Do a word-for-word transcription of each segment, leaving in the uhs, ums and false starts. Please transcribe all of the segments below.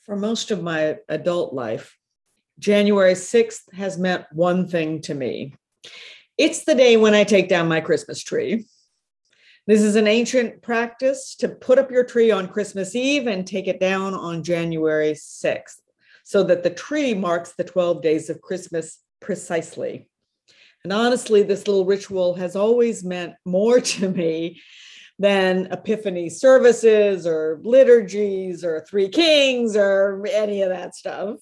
For most of my adult life, January sixth has meant one thing to me. It's the day when I take down my Christmas tree. This is an ancient practice to put up your tree on Christmas Eve and take it down on January sixth, so that the tree marks the twelve days of Christmas precisely. And honestly, this little ritual has always meant more to me than Epiphany services or liturgies or Three Kings or any of that stuff.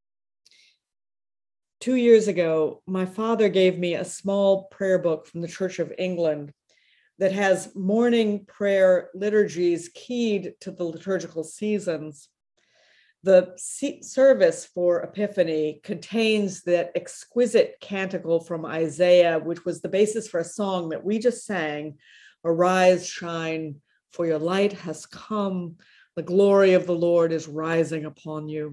Two years ago, my father gave me a small prayer book from the Church of England that has morning prayer liturgies keyed to the liturgical seasons. The service for Epiphany contains that exquisite canticle from Isaiah, which was the basis for a song that we just sang, "Arise, shine, for your light has come. The glory of the Lord is rising upon you."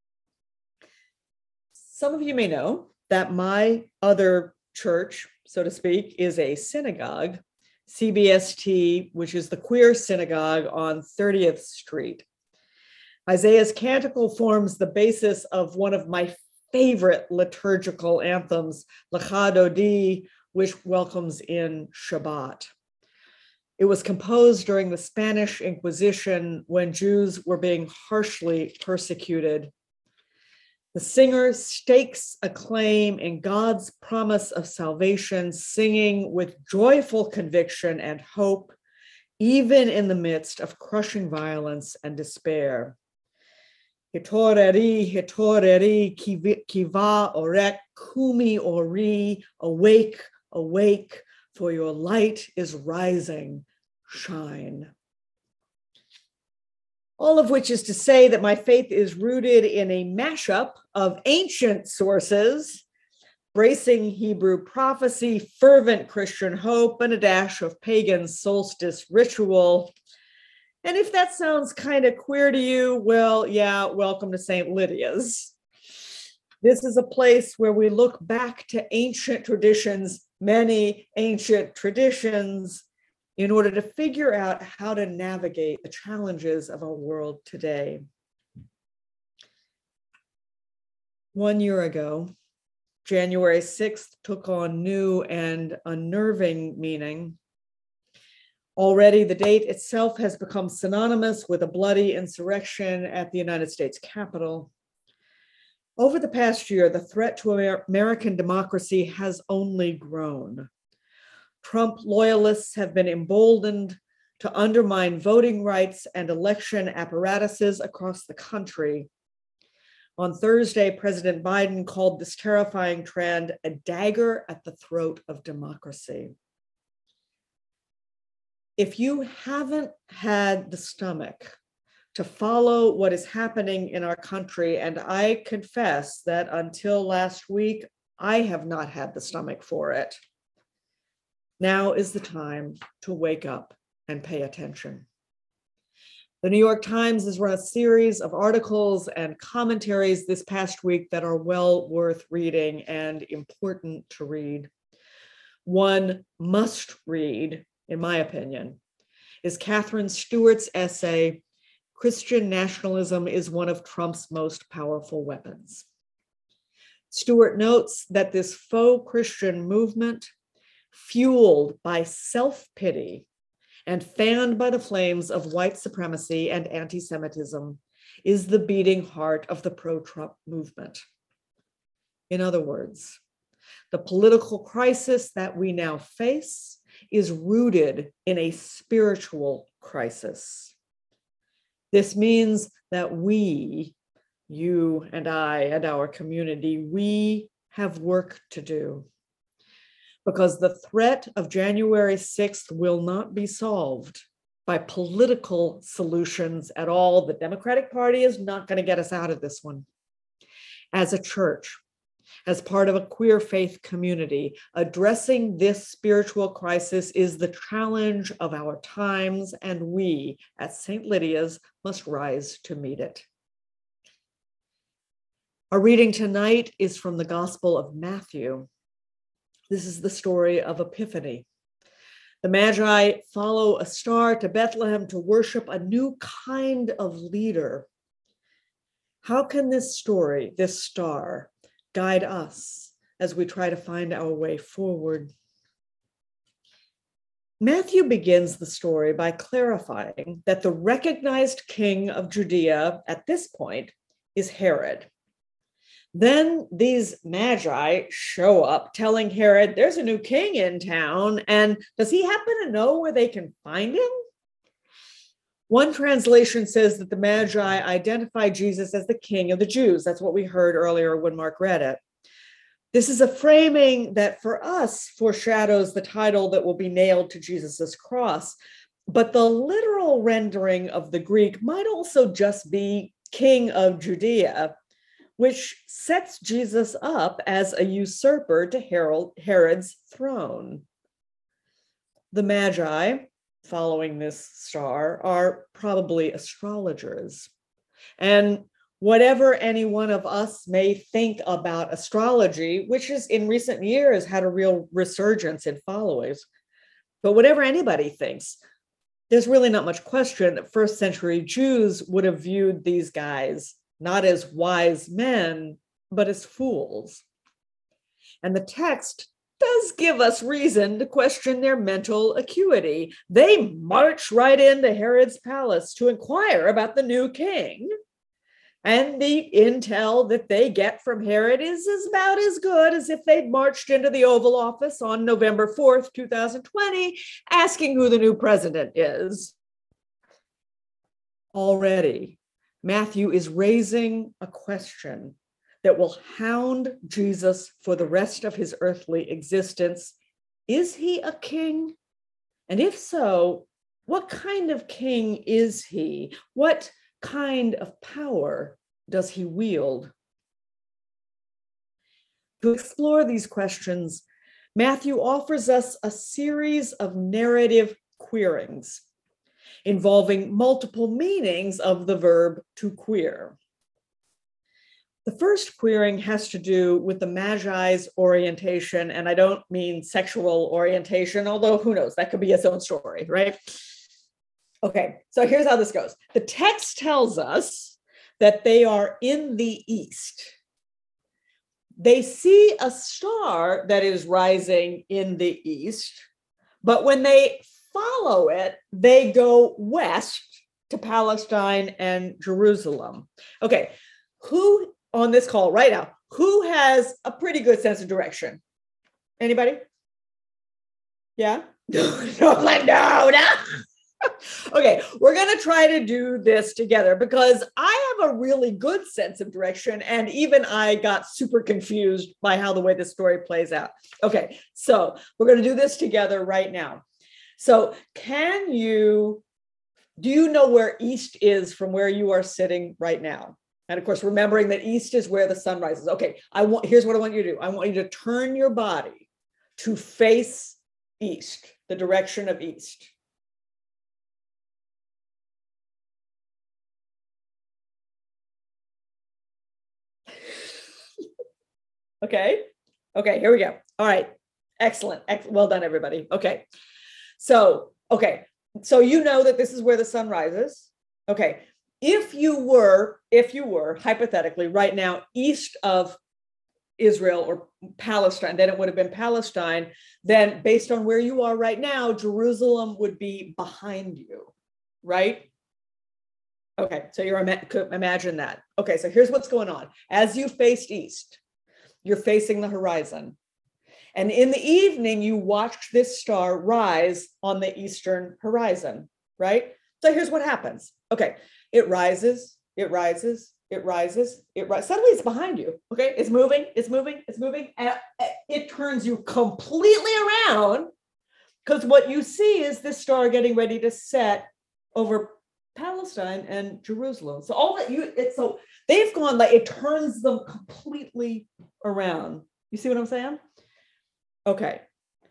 Some of you may know that my other church, so to speak, is a synagogue, C B S T, which is the queer synagogue on thirtieth Street. Isaiah's canticle forms the basis of one of my favorite liturgical anthems, Lecha Dodi, which welcomes in Shabbat. It was composed during the Spanish Inquisition when Jews were being harshly persecuted. The singer stakes a claim in God's promise of salvation, singing with joyful conviction and hope, even in the midst of crushing violence and despair. Hitoreri, hitoreri, kiva orek, kumi ori, awake, awake, for your light is rising, shine. All of which is to say that my faith is rooted in a mashup of ancient sources, bracing Hebrew prophecy, fervent Christian hope, and a dash of pagan solstice ritual. And if that sounds kind of queer to you, well, yeah, welcome to Saint Lydia's. This is a place where we look back to ancient traditions, many ancient traditions, in order to figure out how to navigate the challenges of our world today. One year ago, January sixth took on new and unnerving meaning. Already, the date itself has become synonymous with a bloody insurrection at the United States Capitol. Over the past year, the threat to American democracy has only grown. Trump loyalists have been emboldened to undermine voting rights and election apparatuses across the country. On Thursday, President Biden called this terrifying trend a dagger at the throat of democracy. If you haven't had the stomach to follow what is happening in our country, and I confess that until last week, I have not had the stomach for it, now is the time to wake up and pay attention. The New York Times has run a series of articles and commentaries this past week that are well worth reading and important to read. One must read, in my opinion, is Catherine Stewart's essay, "Christian Nationalism is One of Trump's Most Powerful Weapons." Stewart notes that this faux Christian movement, fueled by self-pity and fanned by the flames of white supremacy and anti-Semitism, is the beating heart of the pro-Trump movement. In other words, the political crisis that we now face is rooted in a spiritual crisis. This means that we, you and I and our community, we have work to do. Because the threat of January sixth will not be solved by political solutions at all. The Democratic Party is not going to get us out of this one. As a church, as part of a queer faith community, addressing this spiritual crisis is the challenge of our times, and we at Saint Lydia's must rise to meet it. Our reading tonight is from the Gospel of Matthew. This is the story of Epiphany. The Magi follow a star to Bethlehem to worship a new kind of leader. How can this story, this star, guide us as we try to find our way forward? Matthew begins the story by clarifying that the recognized king of Judea at this point is Herod. Then these magi show up telling Herod there's a new king in town, and does he happen to know where they can find him? One translation says that the magi identify Jesus as the king of the Jews. That's what we heard earlier when Mark read it. This is a framing that for us foreshadows the title that will be nailed to Jesus's cross, but the literal rendering of the Greek might also just be king of Judea, which sets Jesus up as a usurper to Herod's throne. The Magi, following this star, are probably astrologers. And whatever any one of us may think about astrology, which has in recent years had a real resurgence in followers, but whatever anybody thinks, there's really not much question that first century Jews would have viewed these guys not as wise men, but as fools. And the text does give us reason to question their mental acuity. They march right into Herod's palace to inquire about the new king. And the intel that they get from Herod is, is about as good as if they'd marched into the Oval Office on November fourth, two thousand twenty, asking who the new president is. Already, Matthew is raising a question that will hound Jesus for the rest of his earthly existence. Is he a king? And if so, what kind of king is he? What kind of power does he wield? To explore these questions, Matthew offers us a series of narrative queerings involving multiple meanings of the verb to queer. The first queering has to do with the Magi's orientation, and I don't mean sexual orientation, although who knows, that could be its own story, right? Okay, so here's how this goes. The text tells us that they are in the east. They see a star that is rising in the east, but when they follow it, they go west to Palestine and Jerusalem. Okay, who on this call right now, who has a pretty good sense of direction? Anybody? Yeah? No, no, no, no. Okay, we're going to try to do this together because I have a really good sense of direction, and even I got super confused by how the way the story plays out. Okay, so we're going to do this together right now. So can you, do you know where east is from where you are sitting right now? And of course, remembering that east is where the sun rises. Okay, I want, here's what I want you to do. I want you to turn your body to face east, the direction of east. Okay, okay, here we go. All right, excellent, excellent. Well done, everybody. Okay, so, okay, so you know that this is where the sun rises. Okay, if you were, if you were hypothetically right now east of Israel or Palestine, then it would have been Palestine. Then based on where you are right now, Jerusalem would be behind you, right? Okay, so you're imagine that. Okay, so here's what's going on. As you faced east, you're facing the horizon. And in the evening, you watched this star rise on the eastern horizon, right? So here's what happens. Okay, it rises, it rises, it rises, it rises. Suddenly it's behind you, okay? It's moving, it's moving, it's moving. And it turns you completely around because what you see is this star getting ready to set over Palestine and Jerusalem. So all that you, it's so they've gone like, it turns them completely around. You see what I'm saying? Okay.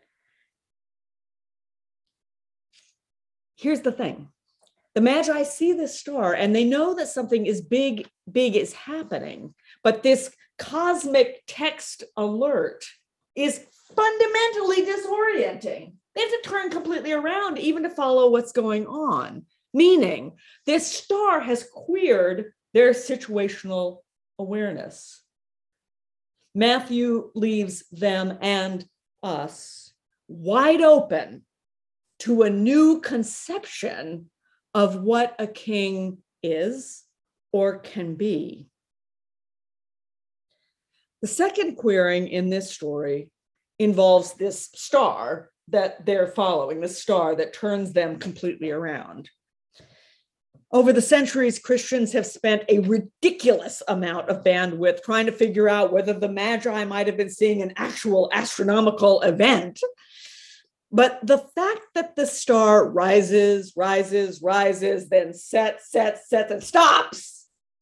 Here's the thing. The Magi see this star and they know that something is big, big is happening, but this cosmic text alert is fundamentally disorienting. They have to turn completely around even to follow what's going on. Meaning this star has queered their situational awareness. Matthew leaves them and us wide open to a new conception of what a king is or can be. The second queering in this story involves this star that they're following, the star that turns them completely around. Over the centuries, Christians have spent a ridiculous amount of bandwidth trying to figure out whether the Magi might have been seeing an actual astronomical event. But the fact that the star rises, rises, rises, then sets, sets, sets, and stops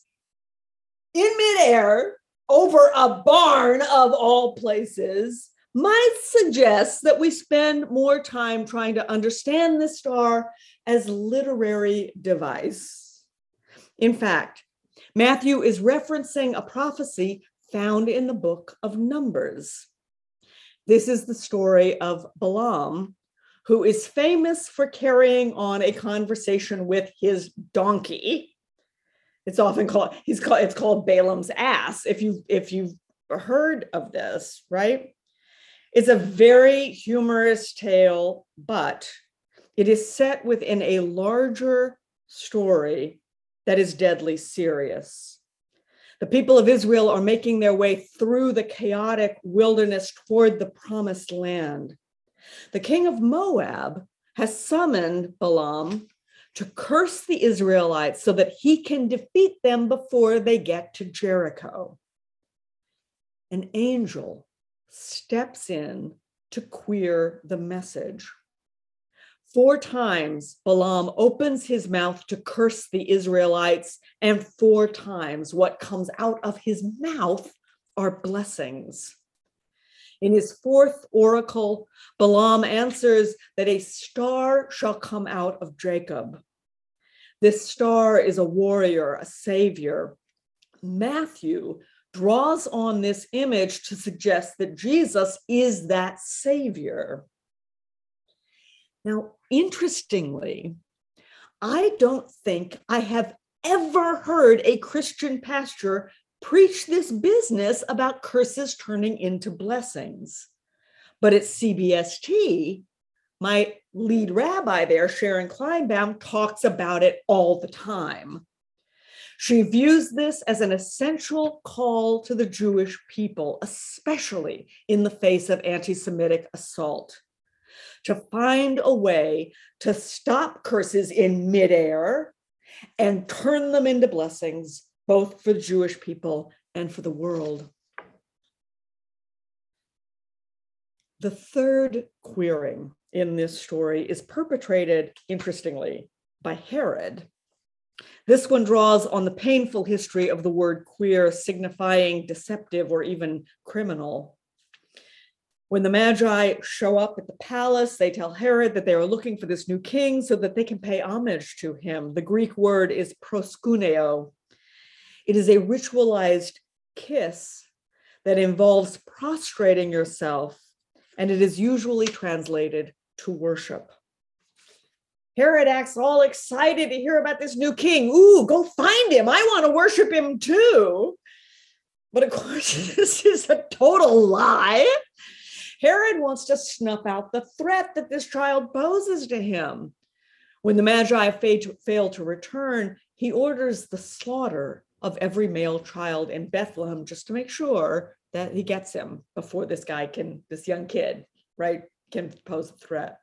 in midair over a barn of all places might suggest that we spend more time trying to understand the star as literary device. In fact, Matthew is referencing a prophecy found in the book of Numbers. This is the story of Balaam, who is famous for carrying on a conversation with his donkey. It's often called, he's called, it's called Balaam's ass, if you if you've heard of this, right? It's a very humorous tale, but it is set within a larger story that is deadly serious. The people of Israel are making their way through the chaotic wilderness toward the promised land. The king of Moab has summoned Balaam to curse the Israelites so that he can defeat them before they get to Jericho. An angel steps in to queer the message. Four times Balaam opens his mouth to curse the Israelites, and four times what comes out of his mouth are blessings. In his fourth oracle, Balaam answers that a star shall come out of Jacob. This star is a warrior, a savior. Matthew draws on this image to suggest that Jesus is that savior. Now, interestingly, I don't think I have ever heard a Christian pastor preach this business about curses turning into blessings. But at C B S T, my lead rabbi there, Sharon Kleinbaum, talks about it all the time. She views this as an essential call to the Jewish people, especially in the face of anti-Semitic assault, to find a way to stop curses in midair and turn them into blessings, both for the Jewish people and for the world. The third queering in this story is perpetrated, interestingly, by Herod. This one draws on the painful history of the word queer, signifying deceptive or even criminal. When the Magi show up at the palace, they tell Herod that they are looking for this new king so that they can pay homage to him. The Greek word is proskuneo. It is a ritualized kiss that involves prostrating yourself, and it is usually translated to worship. Herod acts all excited to hear about this new king. Ooh, go find him. I want to worship him too. But of course, this is a total lie. Herod wants to snuff out the threat that this child poses to him. When the Magi fail to return, he orders the slaughter of every male child in Bethlehem just to make sure that he gets him before this guy can, this young kid, right, can pose a threat.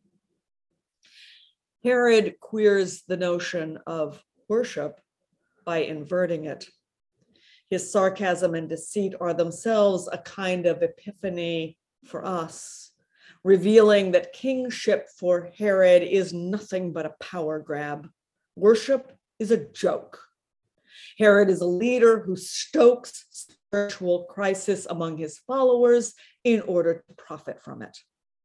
Herod queers the notion of worship by inverting it. His sarcasm and deceit are themselves a kind of epiphany for us, revealing that kingship for Herod is nothing but a power grab. Worship is a joke. Herod is a leader who stokes spiritual crisis among his followers in order to profit from it.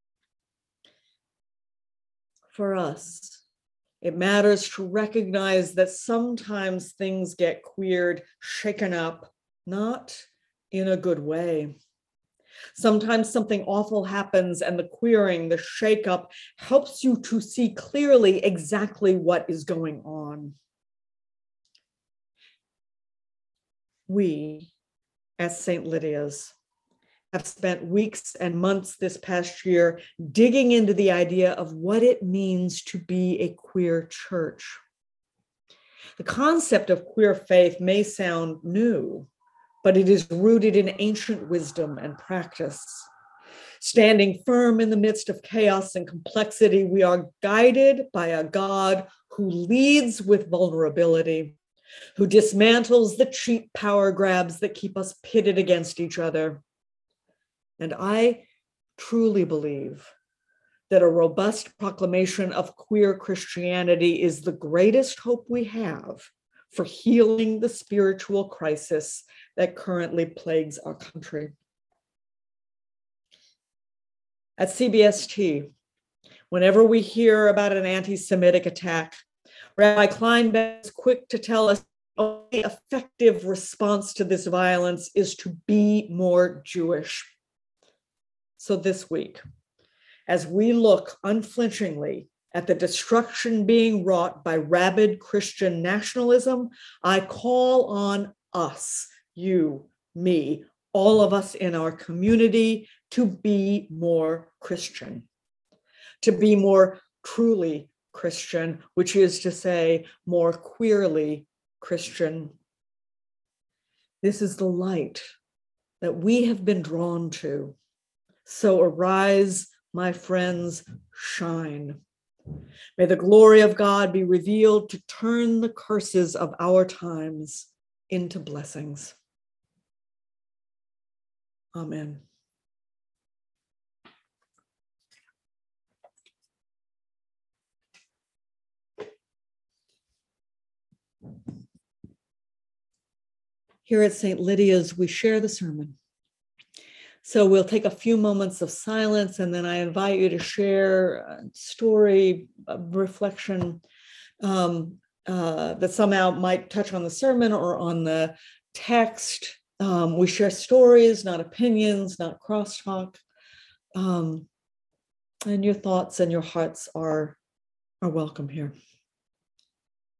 For us, it matters to recognize that sometimes things get queered, shaken up, not in a good way. Sometimes something awful happens and the queering, the shakeup helps you to see clearly exactly what is going on. we at Saint Lydia's have spent weeks and months this past year digging into the idea of what it means to be a queer church. The concept of queer faith may sound new, but it is rooted in ancient wisdom and practice. Standing firm in the midst of chaos and complexity, we are guided by a God who leads with vulnerability, who dismantles the cheap power grabs that keep us pitted against each other. And I truly believe that a robust proclamation of queer Christianity is the greatest hope we have for healing the spiritual crisis that currently plagues our country. At C B S T, whenever we hear about an anti-Semitic attack, Rabbi Kleinbeck is quick to tell us the only effective response to this violence is to be more Jewish. So this week, as we look unflinchingly at the destruction being wrought by rabid Christian nationalism, I call on us, you, me, all of us in our community to be more Christian, to be more truly Christian, which is to say, more queerly Christian. This is the light that we have been drawn to. So arise, my friends, shine. May the glory of God be revealed to turn the curses of our times into blessings. Amen. Here at Saint Lydia's, we share the sermon. So we'll take a few moments of silence, and then I invite you to share a story, a reflection um, uh, that somehow might touch on the sermon or on the text. Um, we share stories, not opinions, not crosstalk. Um, and your thoughts and your hearts are, are welcome here.